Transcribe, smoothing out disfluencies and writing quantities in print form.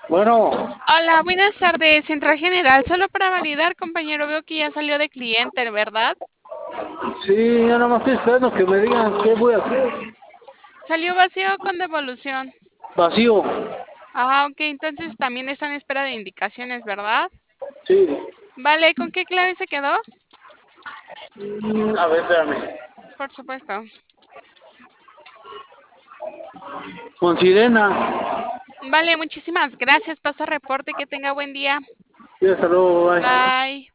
Bueno, Hola, buenas tardes, Central General. Solo para validar, compañero, veo que ya salió de cliente, ¿verdad? sí, yo nada más estoy esperando que me digan qué voy a hacer. Salió vacío con devolución. Vacío. Ah, ok, entonces también está en espera de indicaciones, ¿verdad? Sí. Vale, ¿con qué clave se quedó? A ver, espérame. Por supuesto. Con sirena. Vale, muchísimas gracias. Pasa reporte, que tenga buen día. Y hasta luego, bye. Bye.